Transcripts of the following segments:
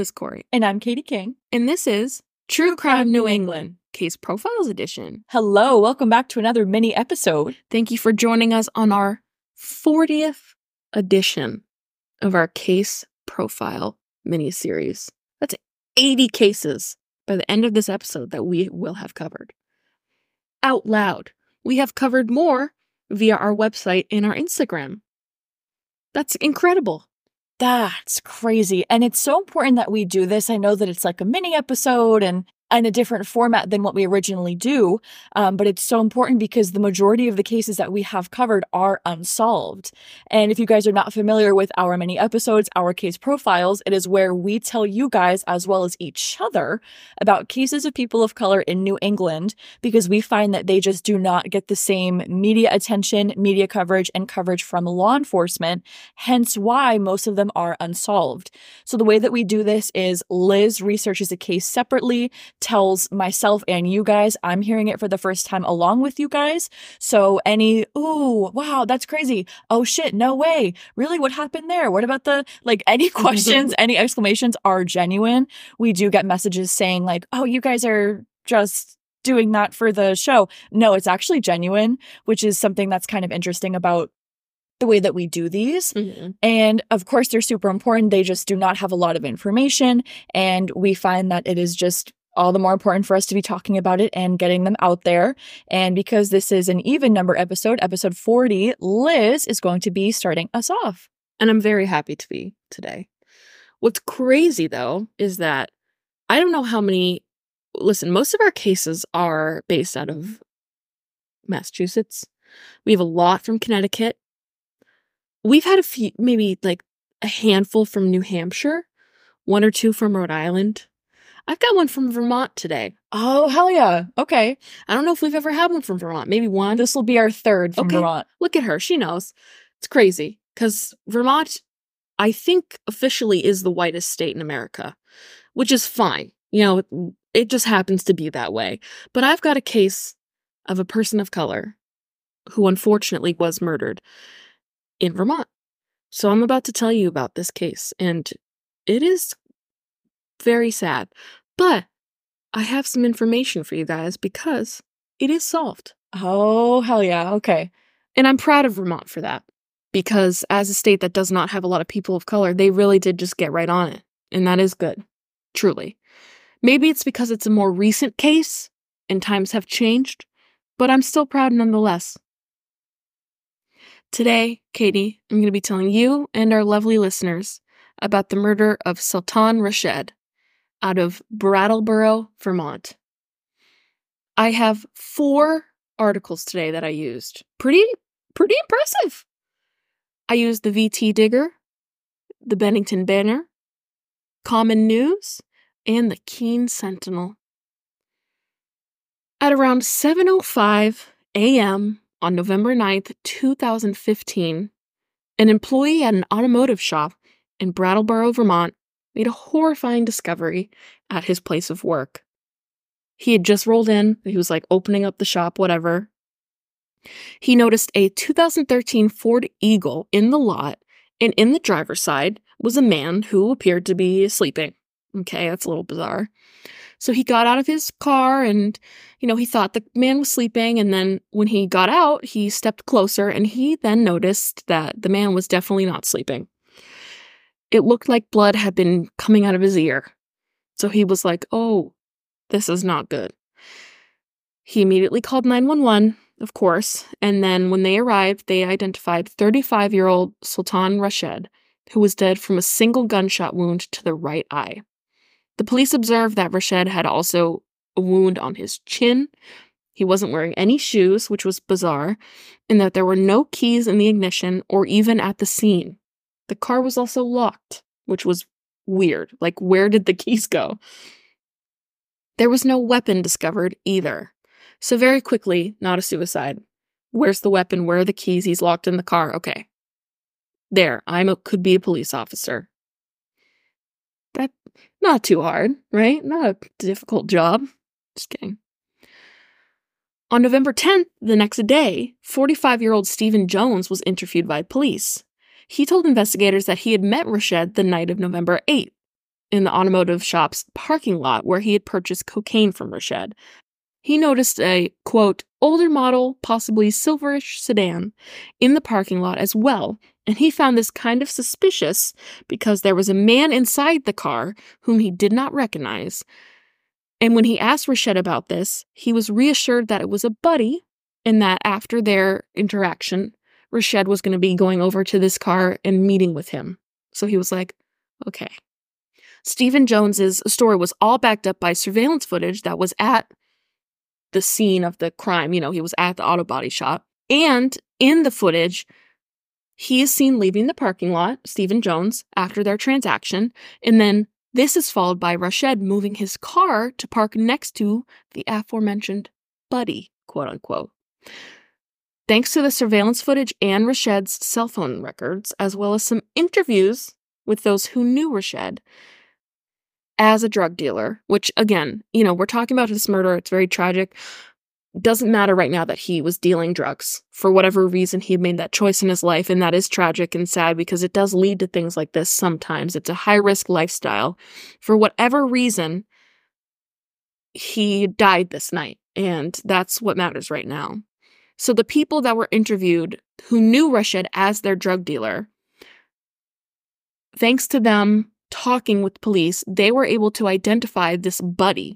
Liz Corey. And I'm Katie King. And this is True Crime New England, Case Profiles Edition. Hello, welcome back to another mini episode. Thank you for joining us on our 40th edition of our Case Profile mini-series. That's 80 cases by the end of this episode that we will have covered. Out loud, we have covered more via our website and our Instagram. That's incredible. That's crazy. And it's so important that we do this. I know that it's like a mini episode and a different format than what we originally do. But it's so important because the majority of the cases that we have covered are unsolved. And if you guys are not familiar with our mini episodes, our case profiles, it is where we tell you guys, as well as each other, about cases of people of color in New England, because we find that they just do not get the same media attention, media coverage, and coverage from law enforcement, hence why most of them are unsolved. So the way that we do this is Liz researches a case separately, tells myself and you guys. I'm hearing it for the first time along with you guys. So any, ooh, wow, that's crazy. Oh shit, no way. Really? What happened there? What about any questions, any exclamations are genuine. We do get messages saying like, oh, you guys are just doing that for the show. No, it's actually genuine, which is something that's kind of interesting about the way that we do these. Mm-hmm. And of course, they're super important. They just do not have a lot of information. And we find that it is just all the more important for us to be talking about it and getting them out there. And because this is an even number episode 40, Liz is going to be starting us off. And I'm very happy to be today. What's crazy, though, is that I don't know how many... Listen, most of our cases are based out of Massachusetts. We have a lot from Connecticut. We've had a few, maybe like a handful from New Hampshire, one or two from Rhode Island. I've got one from Vermont today. Oh, hell yeah. Okay. I don't know if we've ever had one from Vermont. Maybe one. This will be our third from Vermont. Look at her. She knows. It's crazy. Because Vermont, I think, officially is the whitest state in America, which is fine. You know, it just happens to be that way. But I've got a case of a person of color who unfortunately was murdered in Vermont. So I'm about to tell you about this case. And it is very sad. But I have some information for you guys because it is solved. Oh, hell yeah. Okay. And I'm proud of Vermont for that. Because as a state that does not have a lot of people of color, they really did just get right on it. And that is good. Truly. Maybe it's because it's a more recent case and times have changed, but I'm still proud nonetheless. Today, Katie, I'm going to be telling you and our lovely listeners about the murder of Sultan Rashid out of Brattleboro, Vermont. I have 4 articles today that I used. Pretty impressive. I used the VT Digger, the Bennington Banner, Common News, and the Keene Sentinel. At around 7:05 a.m. on November 9th, 2015, an employee at an automotive shop in Brattleboro, Vermont, made a horrifying discovery at his place of work. He had just rolled in. He was like opening up the shop, whatever. He noticed a 2013 Ford Eagle in the lot, and in the driver's side was a man who appeared to be sleeping. Okay, that's a little bizarre. So he got out of his car and, he thought the man was sleeping. And then when he got out, he stepped closer and he then noticed that the man was definitely not sleeping. It looked like blood had been coming out of his ear. So he was like, oh, this is not good. He immediately called 911, of course. And then when they arrived, they identified 35-year-old Sultan Rashid, who was dead from a single gunshot wound to the right eye. The police observed that Rashid had also a wound on his chin. He wasn't wearing any shoes, which was bizarre, and that there were no keys in the ignition or even at the scene. The car was also locked, which was weird. Like, where did the keys go? There was no weapon discovered either. So very quickly, not a suicide. Where's the weapon? Where are the keys? He's locked in the car. Okay. There, could be a police officer. That, not too hard, right? Not a difficult job. Just kidding. On November 10th, the next day, 45-year-old Stephen Jones was interviewed by police. He told investigators that he had met Rashid the night of November 8th. in the automotive shop's parking lot where he had purchased cocaine from Rashed. He noticed a, quote, older model, possibly silverish sedan in the parking lot as well, and he found this kind of suspicious because there was a man inside the car whom he did not recognize. And when he asked Rashed about this, he was reassured that it was a buddy and that after their interaction, Rashed was going to be going over to this car and meeting with him. So he was like, okay. Stephen Jones's story was all backed up by surveillance footage that was at the scene of the crime. You know, he was at the auto body shop. And in the footage, he is seen leaving the parking lot, Stephen Jones, after their transaction. And then this is followed by Rashed moving his car to park next to the aforementioned buddy, quote unquote. Thanks to the surveillance footage and Rashed's cell phone records, as well as some interviews with those who knew Rashed as a drug dealer, which again, you know, we're talking about this murder. It's very tragic. Doesn't matter right now that he was dealing drugs. For whatever reason, he made that choice in his life, and that is tragic and sad because it does lead to things like this sometimes. It's a high-risk lifestyle. For whatever reason, he died this night, and that's what matters right now. So the people that were interviewed who knew Rashed as their drug dealer, thanks to them talking with police, they were able to identify this buddy.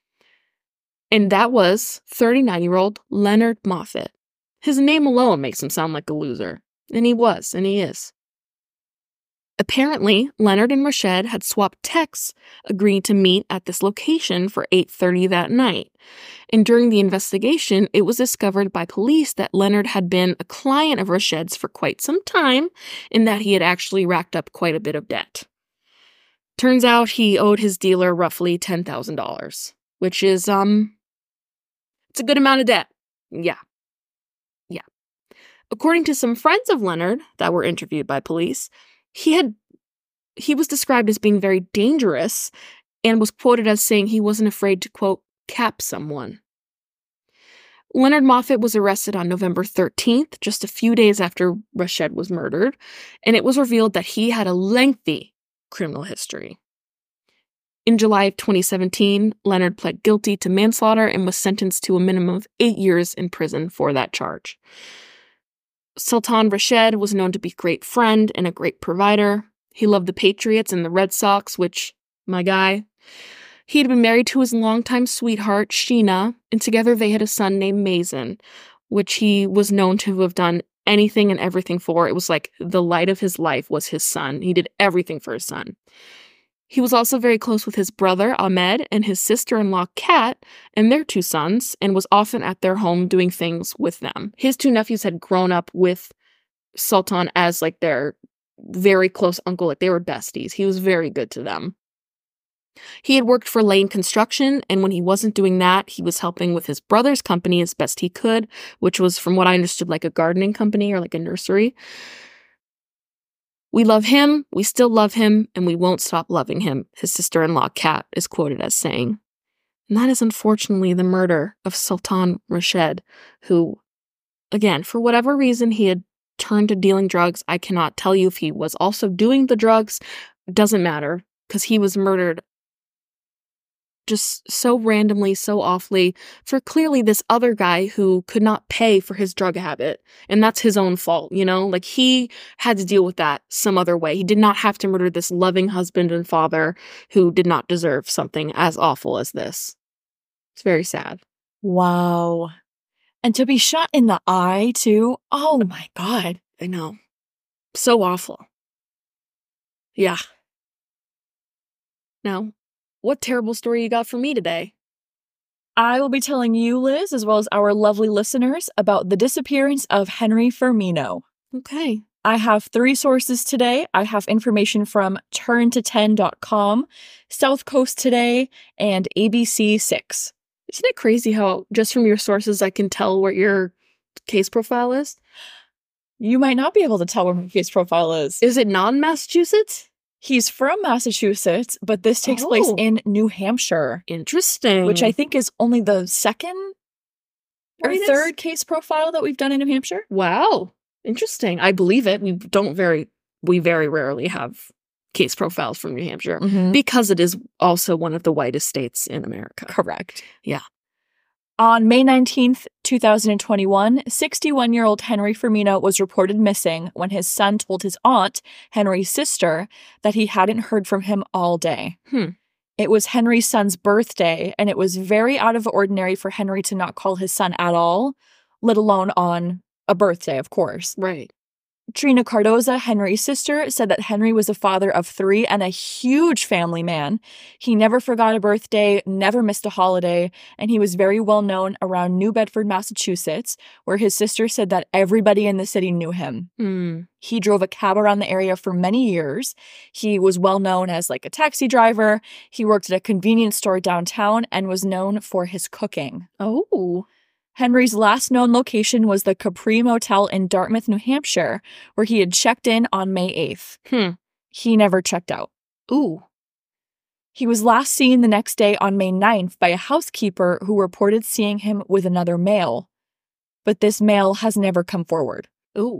And that was 39-year-old Leonard Moffat. His name alone makes him sound like a loser. And he was, and he is. Apparently, Leonard and Rashed had swapped texts, agreeing to meet at this location for 8:30 that night. And during the investigation, it was discovered by police that Leonard had been a client of Rashed's for quite some time, and that he had actually racked up quite a bit of debt. Turns out he owed his dealer roughly $10,000, which is, it's a good amount of debt. Yeah. According to some friends of Leonard that were interviewed by police, he was described as being very dangerous and was quoted as saying he wasn't afraid to, quote, cap someone. Leonard Moffat was arrested on November 13th, just a few days after Rashed was murdered, and it was revealed that he had a lengthy criminal history. In July of 2017, Leonard pled guilty to manslaughter and was sentenced to a minimum of 8 years in prison for that charge. Sultan Rashed was known to be a great friend and a great provider. He loved the Patriots and the Red Sox, which, my guy. He had been married to his longtime sweetheart, Sheena, and together they had a son named Mason, which he was known to have done anything and everything for. It was like the light of his life was his son. He did everything for his son. He was also very close with his brother, Ahmed, and his sister-in-law, Kat, and their 2 sons, and was often at their home doing things with them. His 2 nephews had grown up with Sultan as, like, their very close uncle. Like, they were besties. He was very good to them. He had worked for Lane Construction, and when he wasn't doing that, he was helping with his brother's company as best he could, which was, from what I understood, like a gardening company or like a nursery. We love him, we still love him, and we won't stop loving him, his sister-in-law, Kat, is quoted as saying. And that is unfortunately the murder of Sultan Rashed, who, again, for whatever reason he had turned to dealing drugs. I cannot tell you if he was also doing the drugs. It doesn't matter, because he was murdered just so randomly, so awfully, for clearly this other guy who could not pay for his drug habit. And that's his own fault, you know? Like, he had to deal with that some other way. He did not have to murder this loving husband and father who did not deserve something as awful as this. It's very sad. Wow. And to be shot in the eye, too. Oh, my God. I know. So awful. Yeah. Now, what terrible story you got for me today? I will be telling you, Liz, as well as our lovely listeners, about the disappearance of Henry Firmino. Okay. I have 3 sources today. I have information from turnto10.com, South Coast Today, and ABC6. Isn't it crazy how just from your sources I can tell what your case profile is? You might not be able to tell what my case profile is. Is it non-Massachusetts? He's from Massachusetts, but this takes place in New Hampshire. Interesting. Which I think is only the second or third case profile that we've done in New Hampshire. Wow. Interesting. I believe it. We very rarely have case profiles from New Hampshire Mhm. because it is also one of the whitest states in America. Correct. Yeah. On May 19th, 2021, 61-year-old Henry Firmino was reported missing when his son told his aunt, Henry's sister, that he hadn't heard from him all day. It was Henry's son's birthday, and it was very out of the ordinary for Henry to not call his son at all, let alone on a birthday, of course. Right. Trina Cardoza, Henry's sister, said that Henry was a father of 3 and a huge family man. He never forgot a birthday, never missed a holiday, and he was very well known around New Bedford, Massachusetts, where his sister said that everybody in the city knew him. He drove a cab around the area for many years. He was well known as like a taxi driver. He worked at a convenience store downtown and was known for his cooking. Oh. Henry's last known location was the Capri Motel in Dartmouth, New Hampshire, where he had checked in on May 8th. He never checked out. Ooh. He was last seen the next day on May 9th by a housekeeper who reported seeing him with another male. But this male has never come forward. Ooh.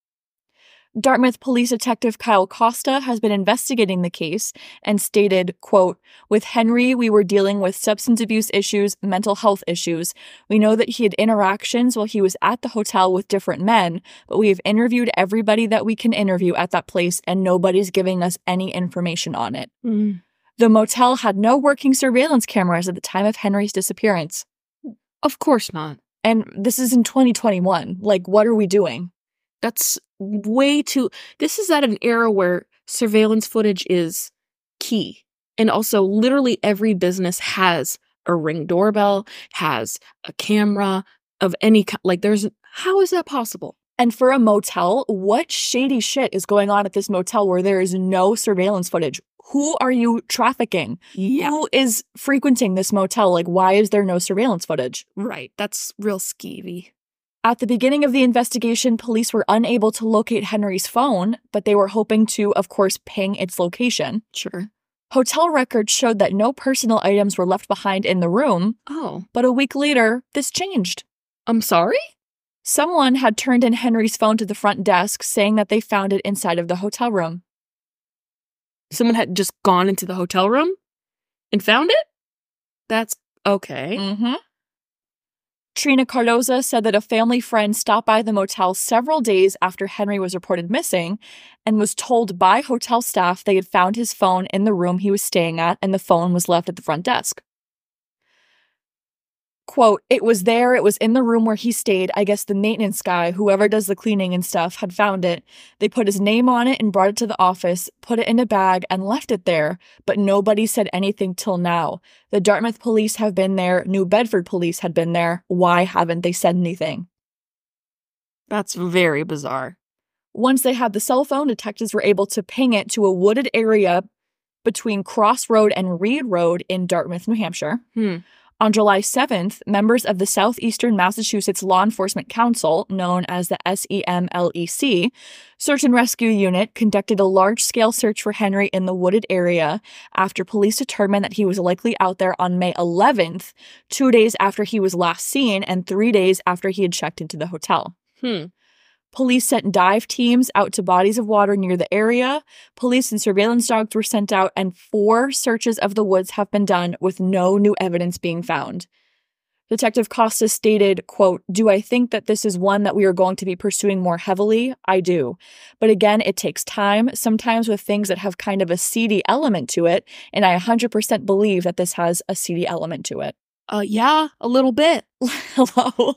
Dartmouth Police Detective Kyle Costa has been investigating the case and stated, quote, "With Henry, we were dealing with substance abuse issues, mental health issues. We know that he had interactions while he was at the hotel with different men, but we have interviewed everybody that we can interview at that place, and nobody's giving us any information on it." The motel had no working surveillance cameras at the time of Henry's disappearance. Of course not. And this is in 2021. Like, what are we doing? That's way too... This is at an era where surveillance footage is key. And also, literally every business has a Ring doorbell, has a camera of any kind. Like, how is that possible? And for a motel, what shady shit is going on at this motel where there is no surveillance footage? Who are you trafficking? Yeah. Who is frequenting this motel? Like, why is there no surveillance footage? Right. That's real skeevy. At the beginning of the investigation, police were unable to locate Henry's phone, but they were hoping to, of course, ping its location. Sure. Hotel records showed that no personal items were left behind in the room. Oh. But a week later, this changed. I'm sorry? Someone had turned in Henry's phone to the front desk, saying that they found it inside of the hotel room. Someone had just gone into the hotel room and found it? That's okay. Trina Cardoza said that a family friend stopped by the motel several days after Henry was reported missing and was told by hotel staff they had found his phone in the room he was staying at, and the phone was left at the front desk. Quote, "It was there, it was in the room where he stayed. I guess the maintenance guy, whoever does the cleaning and stuff, had found it. They put his name on it and brought it to the office, put it in a bag and left it there, but nobody said anything till now. The Dartmouth police have been there, New Bedford police had been there. Why haven't they said anything?" That's very bizarre. Once they had the cell phone, detectives were able to ping it to a wooded area between Cross Road and Reed Road in Dartmouth, New Hampshire. On July 7th, members of the Southeastern Massachusetts Law Enforcement Council, known as the SEMLEC, Search and Rescue Unit, conducted a large-scale search for Henry in the wooded area after police determined that he was likely out there on May 11th, 2 days after he was last seen and 3 days after he had checked into the hotel. Police sent dive teams out to bodies of water near the area. Police and surveillance dogs were sent out, and 4 searches of the woods have been done with no new evidence being found. Detective Costa stated, quote, "Do I think that this is one that we are going to be pursuing more heavily? I do. But again, it takes time, sometimes with things that have kind of a seedy element to it, and I 100% believe that this has a seedy element to it." Yeah, a little bit. Hello?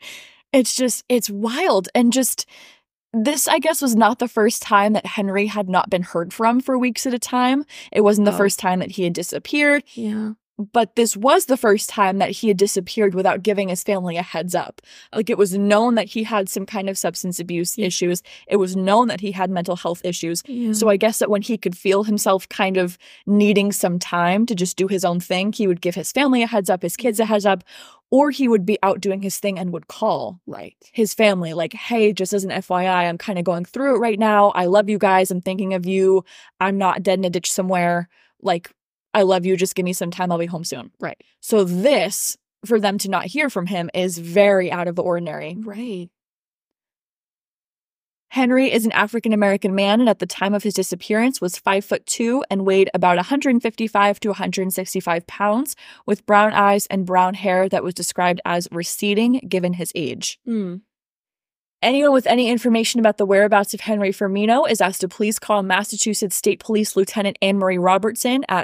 It's wild. And just, this, I guess, was not the first time that Henry had not been heard from for weeks at a time. It wasn't the first time that he had disappeared. Yeah. But this was the first time that he had disappeared without giving his family a heads up. Like, it was known that he had some kind of substance abuse issues. It was known that he had mental health issues. So I guess that when he could feel himself kind of needing some time to just do his own thing, he would give his family a heads up, his kids a heads up, or he would be out doing his thing and would call his family like, "Hey, just as an FYI, I'm kind of going through it right now. I love you guys. I'm thinking of you. I'm not dead in a ditch somewhere. Like, I love you. Just give me some time. I'll be home soon." Right. So this, for them to not hear from him, is very out of the ordinary. Right. Henry is an African-American man, and at the time of his disappearance was 5'2" and weighed about 155 to 165 pounds, with brown eyes and brown hair that was described as receding given his age. Anyone with any information about the whereabouts of Henry Firmino is asked to please call Massachusetts State Police Lieutenant Anne-Marie Robertson at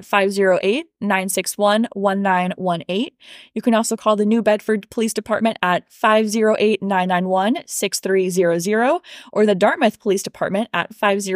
508-961-1918. You can also call the New Bedford Police Department at 508-991-6300 or the Dartmouth Police Department at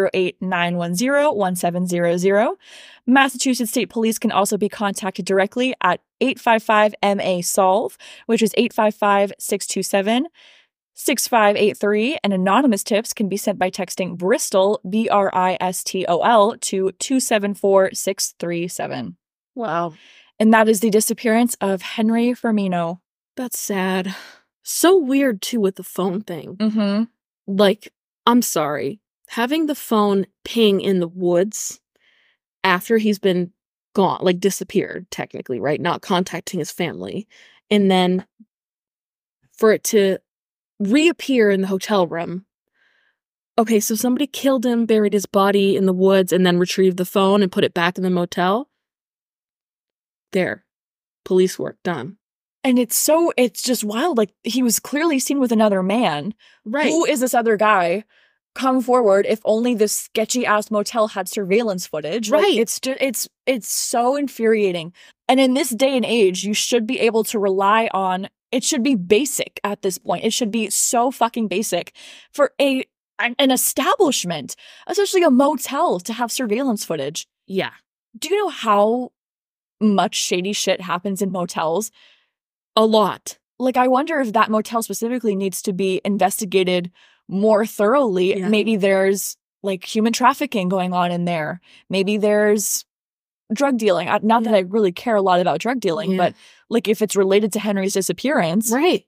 508-910-1700. Massachusetts State Police can also be contacted directly at 855-MA-SOLVE, which is 855-627 6583, and anonymous tips can be sent by texting Bristol, BRISTOL, to 274637. Wow. And that is the disappearance of Henry Firmino. That's sad. So weird, too, with the phone thing. Mm-hmm. Like, I'm sorry. Having the phone ping in the woods after he's been gone, like disappeared, technically, right? Not contacting his family. And then for it to reappear in the hotel room. Okay, so somebody killed him, buried his body in the woods, and then retrieved the phone and put it back in the motel. There. Police work done. And it's just wild. Like, he was clearly seen with another man. Right. Who is this other guy? Come forward. If only this sketchy ass motel had surveillance footage. Right. Like, it's so infuriating. And in this day and age, you should be able to rely on, it should be basic at this point. It should be so fucking basic for an establishment, especially a motel, to have surveillance footage. Yeah. Do you know how much shady shit happens in motels? A lot. Like, I wonder if that motel specifically needs to be investigated more thoroughly. Yeah. Maybe there's like human trafficking going on in there. Maybe there's drug dealing. Not that I really care a lot about drug dealing, but like if it's related to Henry's disappearance. Right.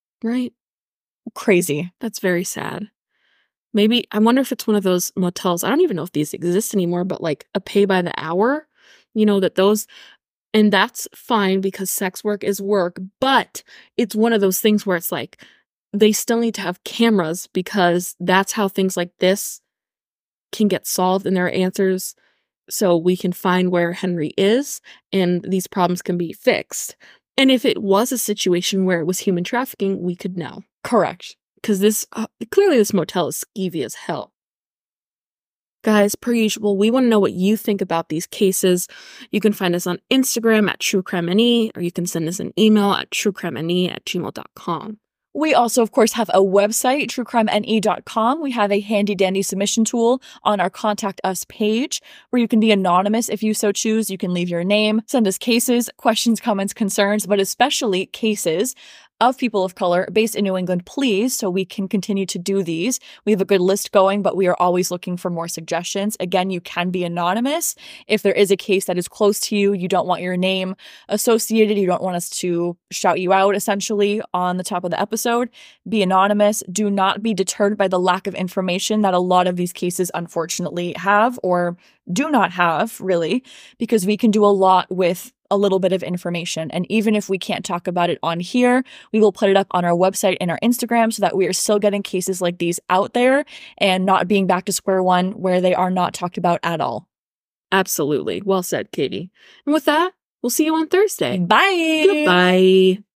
Crazy. That's very sad. Maybe, I wonder if it's one of those motels. I don't even know if these exist anymore, but like a pay by the hour, and that's fine because sex work is work, but it's one of those things where it's like, they still need to have cameras because that's how things like this can get solved and there are answers so we can find where Henry is and these problems can be fixed. And if it was a situation where it was human trafficking, we could know. Correct. Because clearly this motel is skeevy as hell. Guys, per usual, we want to know what you think about these cases. You can find us on Instagram at TrueCrimeNE, or you can send us an email at truecrimene@gmail.com. We also, of course, have a website, truecrimene.com. We have a handy-dandy submission tool on our Contact Us page where you can be anonymous if you so choose. You can leave your name, send us cases, questions, comments, concerns, but especially cases of people of color based in New England, please, so we can continue to do these. We have a good list going, but we are always looking for more suggestions. Again, you can be anonymous. If there is a case that is close to you, you don't want your name associated, you don't want us to shout you out, essentially, on the top of the episode, be anonymous. Do not be deterred by the lack of information that a lot of these cases, unfortunately, have or do not have, really, because we can do a lot with a little bit of information. And even if we can't talk about it on here, we will put it up on our website and our Instagram so that we are still getting cases like these out there and not being back to square one where they are not talked about at all. Absolutely. Well said, Katie. And with that, we'll see you on Thursday. Bye. Goodbye.